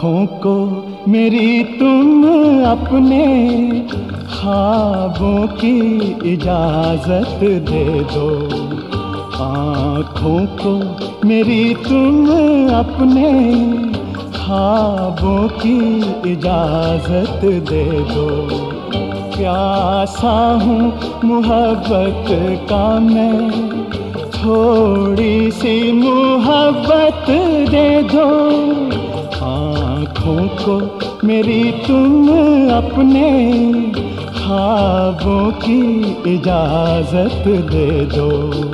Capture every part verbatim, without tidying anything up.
आँखों को मेरी तुम अपने ख्वाबों की इजाज़त दे दो। आँखों को मेरी तुम अपने ख्वाबों की इजाज़त दे दो। प्यासा हूँ मोहब्बत का मैं, थोड़ी सी मोहब्बत दे दो। आँखों को मेरी तुम अपने ख्वाबों की इजाज़त दे दो।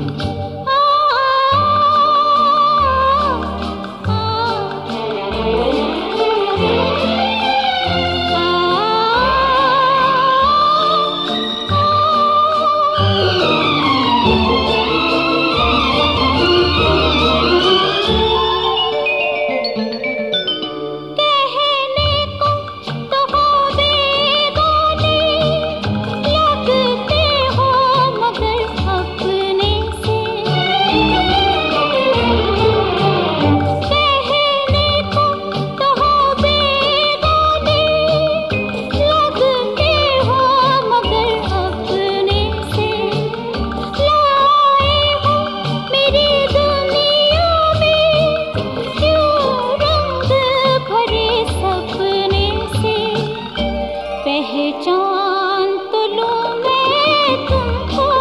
पहचान तो लूं मैं तुमको,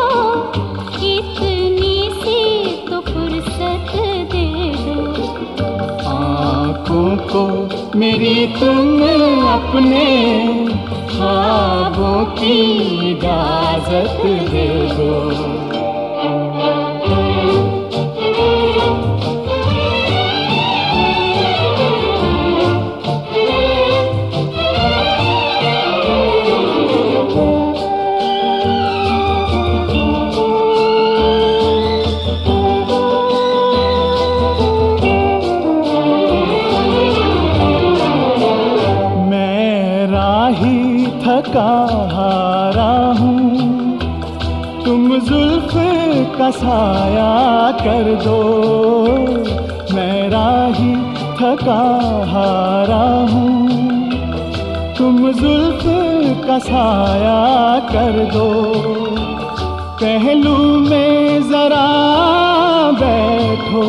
इतनी सी तो फुर्सत दे दो। आँखों को मेरी तुम अपने ख्वाबों की इजाज़त दे दो। थका हारा हूँ, तुम जुल्फ का साया कर दो। मैं राही थका हारा हूँ, तुम जुल्फ का साया कर दो। पहलू में जरा बैठो,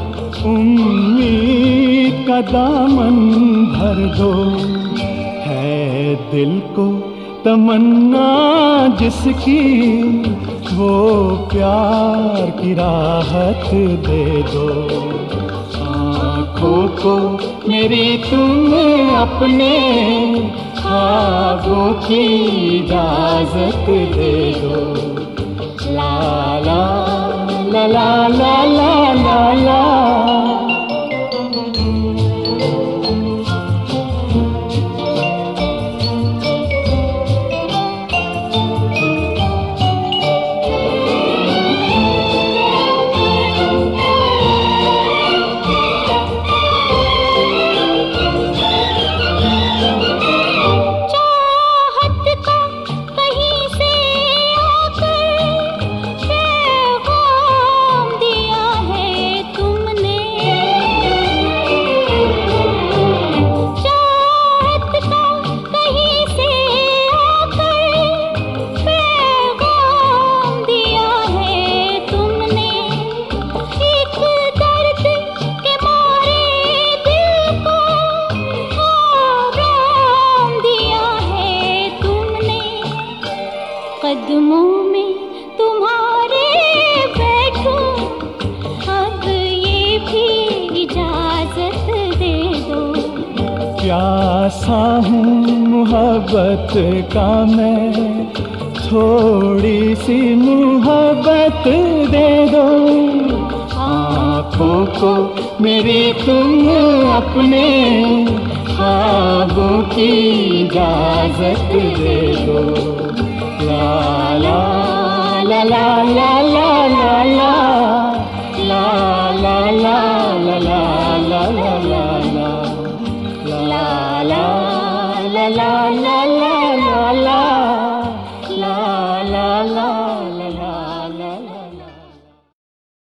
उम्मीद का दामन भर दो। है दिल को तमन्ना जिसकी, वो प्यार की राहत दे दो। आँखों को मेरी तुम अपने ख्वाबों की इजाज़त दे दो। ला ला ला ला ला ला ला ला। कदमों में तुम्हारे बैठूं, अब ये भी इजाज़त दे दो। प्यासा हूँ मोहब्बत का मैं, थोड़ी सी मोहब्बत दे दो। आँखों को मेरी तुम अपने ख्वाबों की इजाज़त दे दो। ला ला ला ला ला ला ला ला ला ला ला ला ला ला।